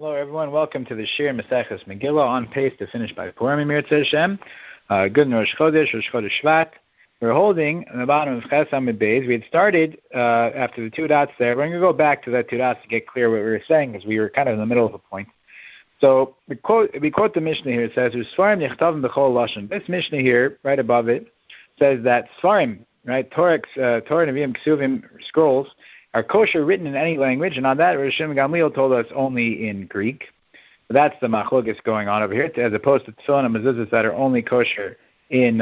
Hello, everyone. Welcome to the Shir Maseches Megillah, on pace to finish by Purim Emir Hashem. Good Rosh Chodesh, Rosh Chodesh Shvat. We're holding on the bottom of Ches Amud Beis. We had started after the two dots there. We're going to go back to that two dots to get clear what we were saying, because we were kind of in the middle of a point. So we quote the Mishnah here. It says, "Sfarim nechtavim b'chol lashon." This Mishnah here, right above it, says that Sfarim, right, Torah, Nevi'im, Ksuvim, scrolls, are kosher written in any language, and on that, Rosh Hashanah Gamliel told us only in Greek. So that's the machlokes going on over here, as opposed to tefillin and mezuzahs that are only kosher in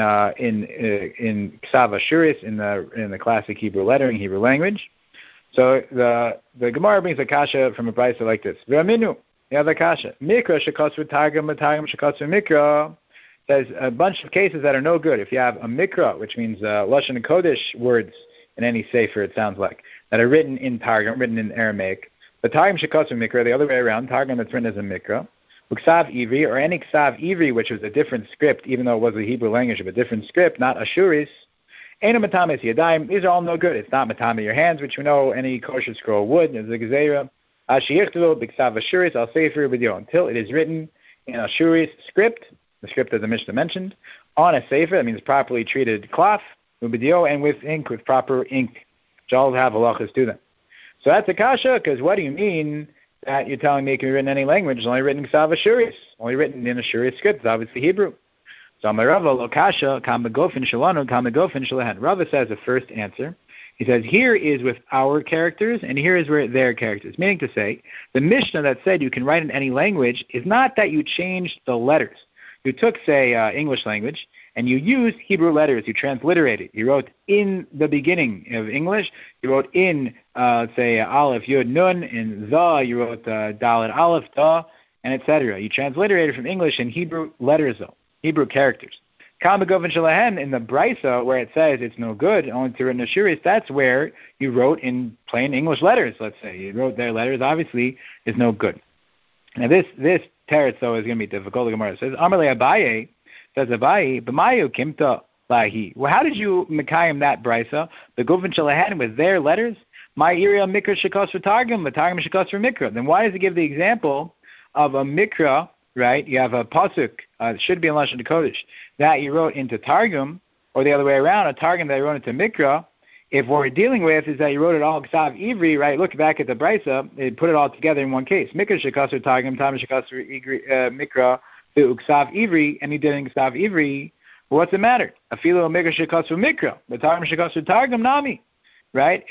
Ksav Ashuris, in the classic Hebrew lettering, Hebrew language. So the Gemara brings a kasha from a brayso like this. V'aminu, you have a kasha. Mikra shekosvu targum, shekosvu mikra. There's a bunch of cases that are no good. If you have a mikra, which means lashon kodesh words in any sefer, it sounds like, that are written in Targum, written in Aramaic. The Targum shekosvu mikra, the other way around, Targum that's written as a mikra. Uksav ivri, or any ksav ivri, which was a different script, even though it was the Hebrew language of a different script, not Ashuris. Eino matames yadayim, these are all no good. It's not matame your hands, which we know any kosher scroll would. It's a gezerah. Ashiyichtulu b'ksav Ashuris, al sefer b'dio, until it is written in Ashuris script, the script that the Mishnah mentioned, on a sefer, that means properly treated cloth, b'dio, and with ink, with proper ink. All have halachas to them. So that's a kasha, because what do you mean that you're telling me it can be written in any language? It's only written in Ksav Ashuris, only written in Ashuris script. It's obviously Hebrew. So Amar Rava lo kasha, kam begofin shalanu, kam begofin shalahen. Rava says the first answer. He says, here is with our characters, and here is with their characters. Meaning to say, the Mishnah that said you can write in any language is not that you changed the letters. You took, say, English language, and you used Hebrew letters. You transliterated. You wrote in the beginning of English. You wrote in, let's say, Aleph, Yud, Nun. In the, you wrote Dalet, Aleph, Da, and etc. You transliterated from English in Hebrew letters, though, Hebrew characters. Kam Begofin Shalahen, in the Brisa, where it says it's no good, only to written Ashuris, that's where you wrote in plain English letters, let's say. You wrote their letters, obviously, is no good. Now, this teretz, though, is going to be difficult. The Gemara says, Amar le Abaye, says Abaye, b'mayu kimta lahi. Well, how did you mekayim that brisa? The Gufin Shalahan with their letters? My iriya mikra shekos for targum, the targum shekos for mikra. Then why does it give the example of a mikra, right? You have a pasuk, it should be in Lashon Kodesh, that you wrote into targum, or the other way around, a targum that you wrote into mikra. If what we're dealing with is that you wrote it all Ksav Ivri, right? Look back at the Brisa, it put it all together in one case. Mikra shekasur targum, tam shekasur mikra, Ksav Ivri, and he did it in Ksav Ivri. Well, what's the matter? Afilo mikra shekasur mikra, the targum shekasur targum nami, right?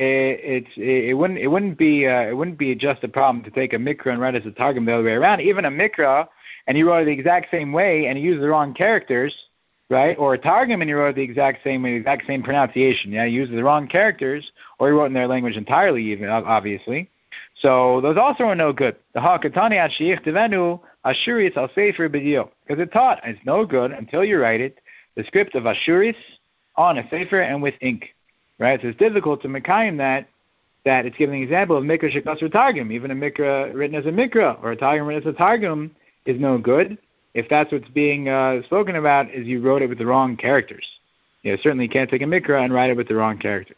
It wouldn't be just a problem to take a mikra and write it as a targum the other way around. Even a mikra, and you wrote it the exact same way, and you used the wrong characters, right? Or a targum, and you wrote it the exact same way, the exact same pronunciation. Yeah, you used the wrong characters, or you wrote in their language entirely, even obviously. So those also are no good. The Hakatani Ashiyich Devenu Ashuris Al Sefer B'dio, because it taught it's no good until you write it the script of Ashuris on a sefer and with ink, right? So it's difficult to mekayim that it's giving an example of mikra shekasur targum. Even a mikra written as a mikra or a targum written as a targum is no good. If that's what's being spoken about, is you wrote it with the wrong characters. You certainly can't take a mikra and write it with the wrong characters.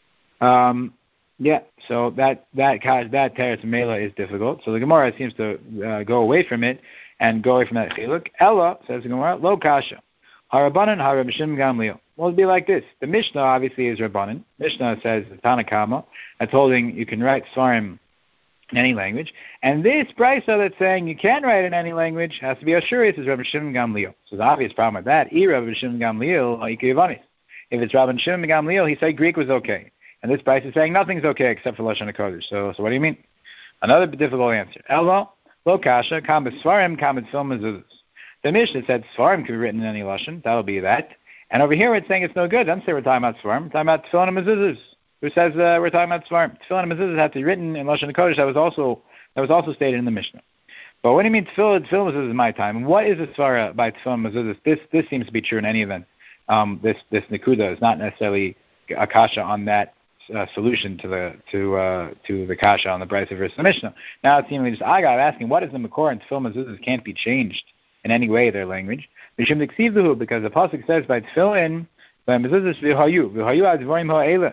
So that teretz mela is difficult. So the Gemara seems to go away from it and go away from that chiluk. Ella, says the Gemara, lo kasha, harabanan harab shim gamliel. Well, it'd be like this. The Mishnah obviously is rabbanan. Mishnah says the Tanakama that's holding you can write svarim in any language. And this brisa that's saying you can't write in any language has to be Ashuris is Rabbi Shimon Gamliel. So the obvious problem with that, Rabbi Shimon Gamliel, if it's Rabbi Shimon Gamliel, he said Greek was okay. And this brisa is saying nothing's okay except for Lashon HaKodesh. So what do you mean? Another difficult answer. Elo, lo kasha, kam b'sfarim, kam b'tefillin mezuzahs. The Mishnah said Sfarim can be written in any Lashon. That'll be that. And over here it's saying it's no good. Doesn't say we're talking about Sfarim. We're talking about tefillin and mezuzahs. Who says we're talking about Svarim? Tefillin and mezuzahs have to be written in Lashon HaKodesh. That was also stated in the Mishnah. But what do you mean tefillin and mezuzahs is my time? And what is a svara by tefillin and mezuzahs? This seems to be true in any event. This nekuda is not necessarily a kasha on that solution to the kasha on the Brisa versus the Mishnah. Now it seems just I got asking what is the makor and tefillin and mezuzahs can't be changed in any way their language. Because the pasuk says by tefillin by mezuzahs v'hayu advorim ha'ela.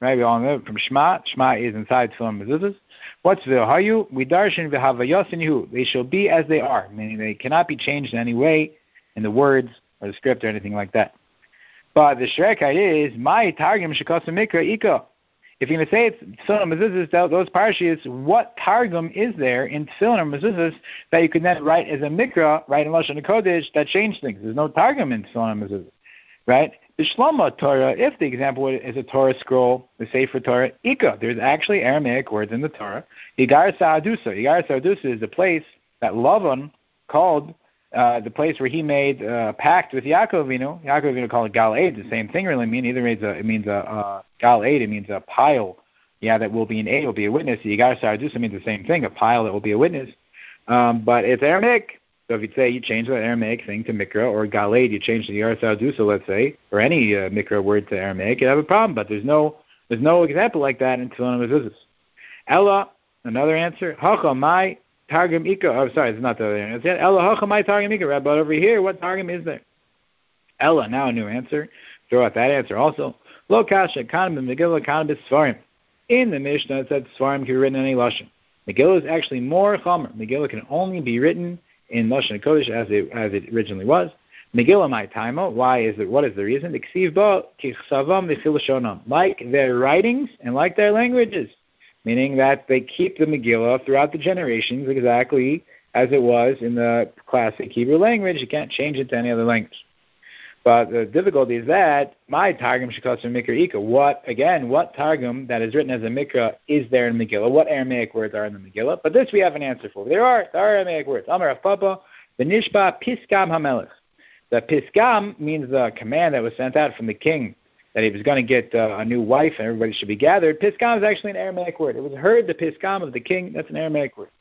right? We all know from Shema. Shema is inside Tefillin Mezuzahs. What's V'hayu? We darshan v'havayasin hu. They shall be as they are, meaning they cannot be changed in any way in the words or the script or anything like that. But the Shrekai is, my Targum Shekasa Mikra Ika. If you're going to say it's Tefillin Mezuzahs, those parashas, what Targum is there in Tefillin Mezuzahs that you can then write as a Mikra, write in Lashon HaKodesh, that change things? There's no Targum in Tefillin Mezuzahs, right? The Shloma Torah, if the example is a Torah scroll, the Sefer Torah, Ika, there's actually Aramaic words in the Torah. Yigar Sa'adusa. Yigar Sa'adusa is the place that Lavan called the place where he made a pact with Yaakov Avinu. Yaakov Avinu called it Gal Eid. The same thing really means. Either it means a Gal Eid, it means a pile, that will be an aid, will be a witness. Yigar Sa'adusa means the same thing, a pile that will be a witness. But it's Aramaic. So if you say you change that Aramaic thing to Mikra, or Galed, you change the Yigar Sa'adusa, let's say, or any Mikra word to Aramaic, you have a problem. But there's no example like that in Tefillin Mezuzahs. Ella, another answer. Hacha mai Targum Ika. Oh, sorry, it's not the other answer yet. Ella Hacha mai Targum Ika. But over here, what Targum is there? Ella, now a new answer. Throw out that answer also. Lo kasha kanam Megillah kanam Svarim. In the Mishnah, it said Svarim can be written in any lashon. Megillah is actually more chomer. Megillah can only be written in Lashon HaKodesh as it originally was. Megillah my taimo. Why is it? What is the reason? Like their writings and like their languages, meaning that they keep the Megillah throughout the generations exactly as it was in the classic Hebrew language. You can't change it to any other language. But the difficulty is that my Targum Shekasa Mikra Ika. What Targum that is written as a Mikra is there in Megillah? What Aramaic words are in the Megillah? But this we have an answer for. There are Aramaic words. Amar Rav Papa, the Nishba Piskam HaMelech. The Piskam means the command that was sent out from the king that he was going to get a new wife and everybody should be gathered. Piskam is actually an Aramaic word. It was heard the Piskam of the king. That's an Aramaic word.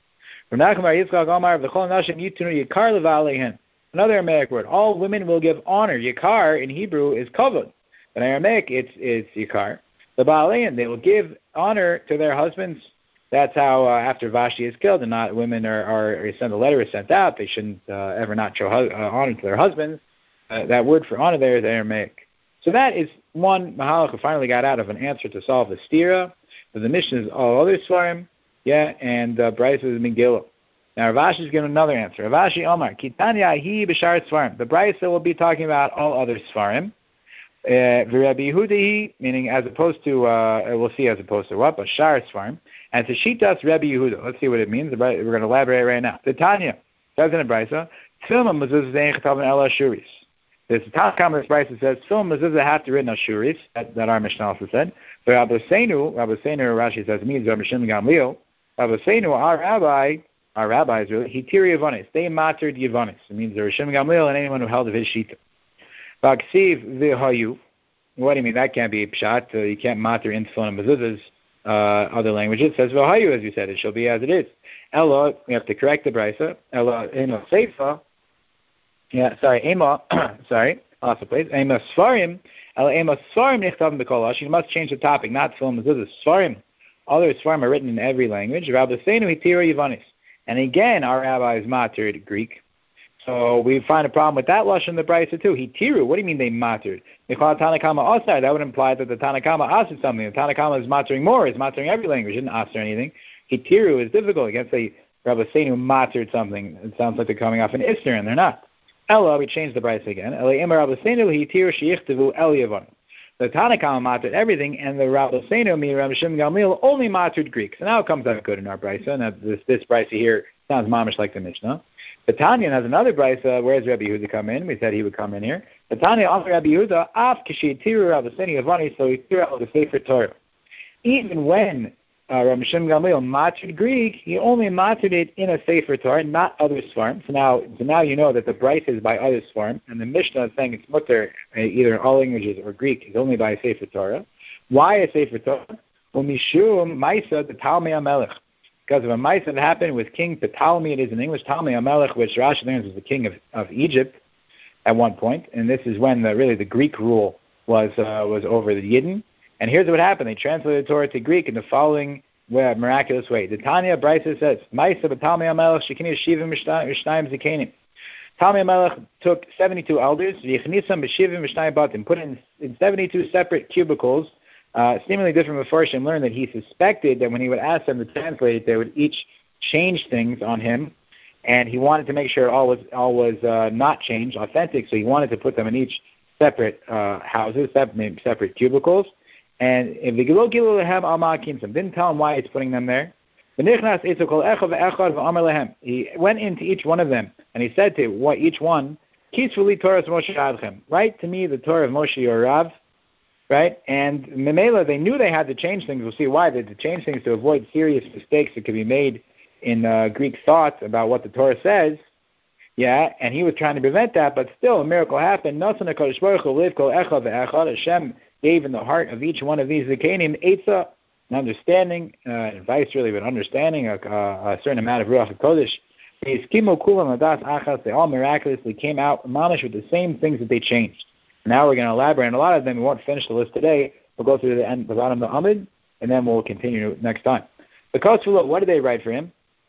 Another Aramaic word. All women will give honor. Yikar in Hebrew is kavod. In Aramaic, it's yikar. The Baalayan, they will give honor to their husbands. That's how after Vashti is killed, and not women are sent a letter is sent out. They shouldn't ever not show honor to their husbands. That word for honor there is Aramaic. So that is one mahalach who finally got out of an answer to solve the stira. But the Mishnah is all other svarim, and Bryce is Megillah. Now, Rav Ashi is giving another answer. Rav Ashi Omar, Kitanya hi b'shar svarim. The Brisa will be talking about all other svarim. V'Rabbi Yehuda, meaning as opposed to, we'll see as opposed to what, but shar svarim. And to Shitas Rabbi Yehuda. Let's see what it means. We're going to elaborate right now. The Tanya says in the Brisa, Tefillin Mezuzah zein chetav ela shuris. This Tanakh this Brisa says, Tefillin Mezuzah have to written on shuris. That our Mishnah also said. But Rabbi Seinu, Rashi says, means Rabbi Shimon Gamliel. Rabbi Seinu, our rabbis really, Hitiri Yevonis. They mattered Yevonis. It means the Rishon Gamliel and anyone who held of his shita. Vaksiv v'hayu. What do you mean? That can't be pshat. You can't matter in Tefillin Mezuzahs other languages. It says v'hayu, as you said. It shall be as it is. Ella, we have to correct the brisa. Ella, ema seifa. Lost the place. Ema svarim. Ella, ema svarim nichtav b'kol. You must change the topic, not Tefillin Mezuzahs. Svarim. Other svarim are written in every language. Rabbi Seinu Hitiri Yevonis. And again, our rabbis mattered Greek. So we find a problem with that lashon in the Brisa too. Hitiru, what do you mean they mattered? They call it Tanakama Asar. That would imply that the Tanakama Asar something. The Tanakama is mattering more. It's mattering every language. It didn't Asar anything. Hitiru is difficult. You can't say Rabbi Seinu mattered something. It sounds like they're coming off an Isser, and they're not. Ella, we changed the Brisa again. Ella Ima Rabbi Seinu Hitiru Sheyichtavu El Yavon. The Tanakama mattered everything, and the Rabbi Seinu, me Rabbi Shimon Gamliel, only mattered Greek. So now it comes out good in our Brisa, and this Brisa here sounds mamish like the Mishnah. The Tanya has another Brisa. Where does Rabbi Yehuda come in? We said he would come in here. The Tanya also Rabbi Yehuda, af kishitiru Rabbi Seinu Yavani, so he threw out the Sefer Torah. Even when Rabbi Shimon Gamliel mattered Greek, he only mattered it in a Sefer Torah, not other Svarim. So now you know that the Brisa is by other Svarim, and the Mishnah is saying it's mutter either in all languages or Greek is only by a Sefer Torah. Why a Sefer Torah? Well, Mishum Maisa the Talmei HaMelech. Because of a Maisa that happened with King Ptolemy, it is in English, Talmei HaMelech, which Rashi learns was the king of Egypt at one point, and this is when the Greek rule was over the Yidden. And here's what happened. They translated the Torah to Greek in the following miraculous way. The Tanya Brisa says, Maisa b'Talmei HaMelech shekini shivim v'shnayim zikenim. Talmei HaMelech took 72 elders, v'yichnisam b'shivim v'shnayim batim, put in 72 separate cubicles, Seemingly different Mefarshim learned that he suspected that when he would ask them to translate it, they would each change things on him, and he wanted to make sure all was not changed, authentic. So he wanted to put them in each separate houses, separate cubicles. And if the Gilo Gilu Lehem Al Ma'akinsim didn't tell him why he's putting them there. He went into each one of them and he said to each one, Kisvuli Torah Moshe Avchem. Write to me the Torah of Moshe your Rav. Right? And Memela, they knew they had to change things. We'll see why. They had to change things to avoid serious mistakes that could be made in Greek thought about what the Torah says. Yeah, and he was trying to prevent that, but still a miracle happened. Hashem gave in the heart of each one of these Zekanim Eitzah, an understanding, advice really, but understanding, a certain amount of Ruach HaKodesh. They all miraculously came out, mamish, with the same things that they changed. Now we're going to elaborate on a lot of them. We won't finish the list today. We'll go through the bottom of the Amid, and then we'll continue next time. The Kosfulot, what did they write for him?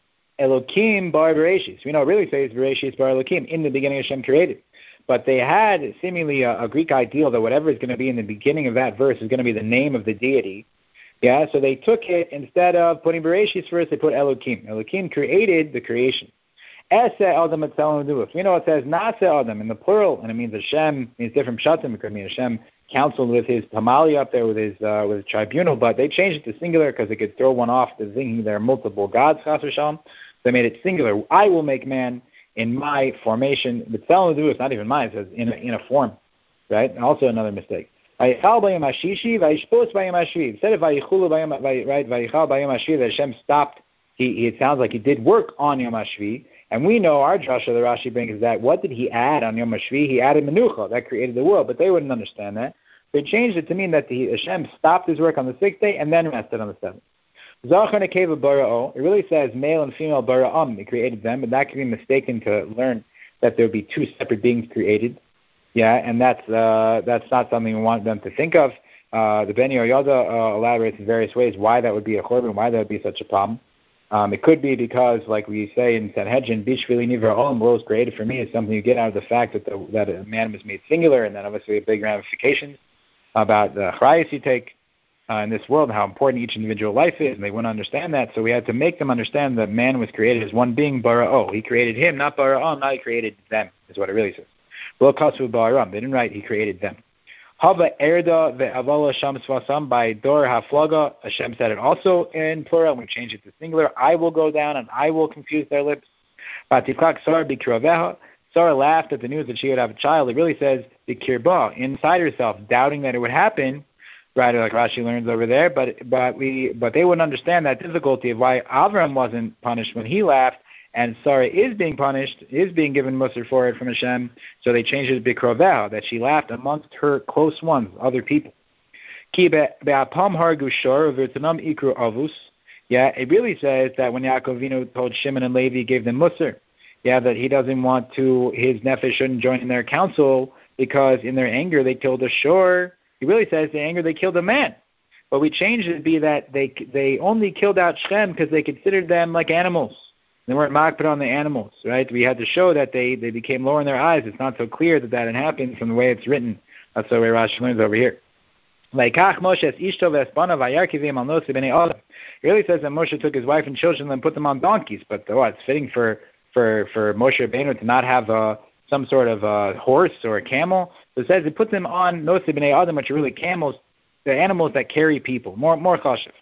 Elokim bar Bereshis. We know it really says Bereshis bar Elokim. In the beginning Hashem created. But they had seemingly a Greek ideal that whatever is going to be in the beginning of that verse is going to be the name of the deity. Yeah, so they took it, instead of putting Bereshis first, they put Elokim. Elokim created the creation. Ese Adam Etzelon Duaf. We know it says Nase Adam in the plural, and it means Hashem, means different pshatim. It could mean Hashem counseled with his tamali up there with his tribunal, but they changed it to singular because it could throw one off to thinking there are multiple gods. They made it singular. I will make man in my formation. But Etzelon Duaf, not even mine. It says in a form, right? Also another mistake. Vayichal bayom hashishi, vayishpos bayom hashviv. Instead of vayichulu bayom, right? Vayichal bayom hashviv, that Hashem stopped. It sounds like he did work on Yom HaShvi. And we know our drasha, the Rashi brings, is that what did he add on Yom HaShvi? He added Menucha. That created the world, but they wouldn't understand that. They changed it to mean that Hashem stopped his work on the sixth day and then rested on the seventh. Zachar nekeva bara'o. It really says male and female bara'am. He created them, and that can be mistaken to learn that there would be two separate beings created. Yeah, and that's not something we want them to think of. The Ben Yehoyada elaborates in various ways why that would be a churban, why that would be such a problem. It could be because, like we say in Sanhedrin, Bishvili Nivra Olam, world was created for me, is something you get out of the fact that that a man was made singular, and then obviously big ramifications about the Achrayus you take in this world, and how important each individual life is, and they wouldn't understand that, so we had to make them understand that man was created as one being, Bara'o. He created him, not Bara'am, not he created them, is what it really says. Lo Kasu Bara'am, they didn't write he created them. Hava Erda ve'avala sham svasam, by Dor haflaga. Hashem said it also in plural, and we change it to singular. I will go down and I will confuse their lips. Batifkak Sarah bikiraveha. Sarah laughed at the news that she would have a child. It really says bikirba, inside herself, doubting that it would happen. Right, like Rashi learns over there. But they wouldn't understand that difficulty of why Avram wasn't punished when he laughed. And Sarah is being punished, is being given musar for it from Hashem, so they changed it to Bikrovah, that she laughed amongst her close ones, other people. Yeah, it really says that when Yaakov Avinu told Shimon and Levi, gave them musar, yeah, that he doesn't want his nefesh shouldn't join in their council because in their anger they killed a shor. He really says the anger they killed a man. But we changed it to be that they only killed out Shem because they considered them like animals. They weren't makpid on the animals, right? We had to show that they became lower in their eyes. It's not so clear that had happened from the way it's written. That's the way Rashi learns over here. It really says that Moshe took his wife and children and put them on donkeys. But it's fitting for Moshe Rabbeinu to not have some sort of a horse or a camel. So it says it put them on Nosi b'nei Adam, which are really camels, the animals that carry people. More chashiv.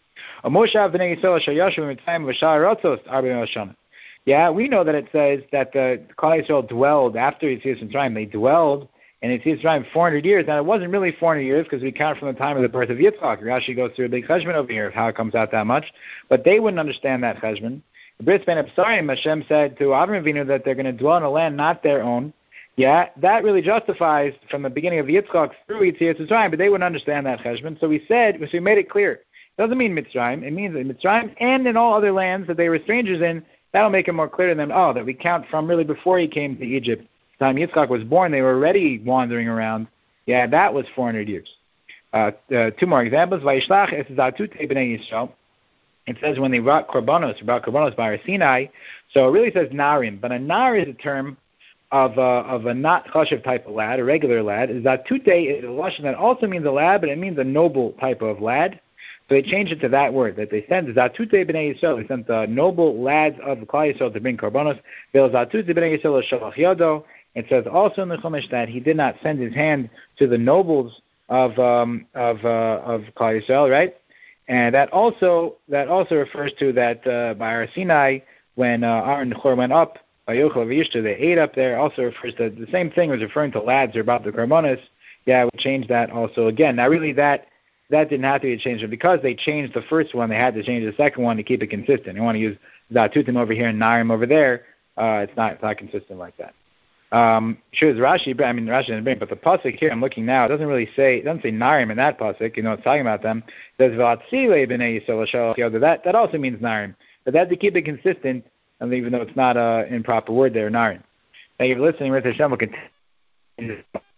Yeah, we know that it says that the Klal Yisrael dwelled after Yetzias Mitzrayim. They dwelled in Yetzias Mitzrayim 400 years. Now, it wasn't really 400 years because we count from the time of the birth of Yitzchak. Rashi goes through a big cheshbon over here of how it comes out that much. But they wouldn't understand that cheshbon. The Bris Ben Absarim, Hashem said to Avram Avinu that they're going to dwell in a land not their own. Yeah, that really justifies from the beginning of Yitzchak through Yetzias Mitzrayim, but they wouldn't understand that cheshbon. So we made it clear. It doesn't mean Mitzrayim. It means that Mitzrayim and in all other lands that they were strangers in. That'll make it more clear to them, that we count from really before he came to Egypt. The time Yitzchak was born, they were already wandering around. Yeah, that was 400 years. Two more examples. Vayishlach es zatute b'nei Yisrael. It says when they brought korbanos by Sinai, so it really says narim. But a nar is a term of a not chashiv type of lad, a regular lad. Zatute is a lashon that also means a lad, but it means a noble type of lad. So they changed it to that word, that they sent Zatute b'nei Yisrael. They sent the noble lads of the Klal Yisrael to bring korbanos. Vel Zatute b'nei Yisrael shalach yado. It says also in the Chumash that he did not send his hand to the nobles of Klal Yisrael, right? And that also refers to that by Har Sinai when Aaron and Hur went up by Yochel V'Yishta, they ate up there. Also refers to the same thing, was referring to lads or about the korbanos. Yeah, we changed that also again. Now really that didn't have to be changed, but because they changed the first one, they had to change the second one to keep it consistent. They want to use Zatutim over here and Narim over there. It's not consistent like that. Sure, it's Rashi doesn't bring, but the pasuk here I'm looking now, it doesn't say Narim in that pasuk. It's talking about them. It says V'atzile b'nei Yisrael shalach yado. That also means Narim, but that to keep it consistent, and even though it's not an improper word there, Narim. Thank you for listening. With Hashem, we'll continue.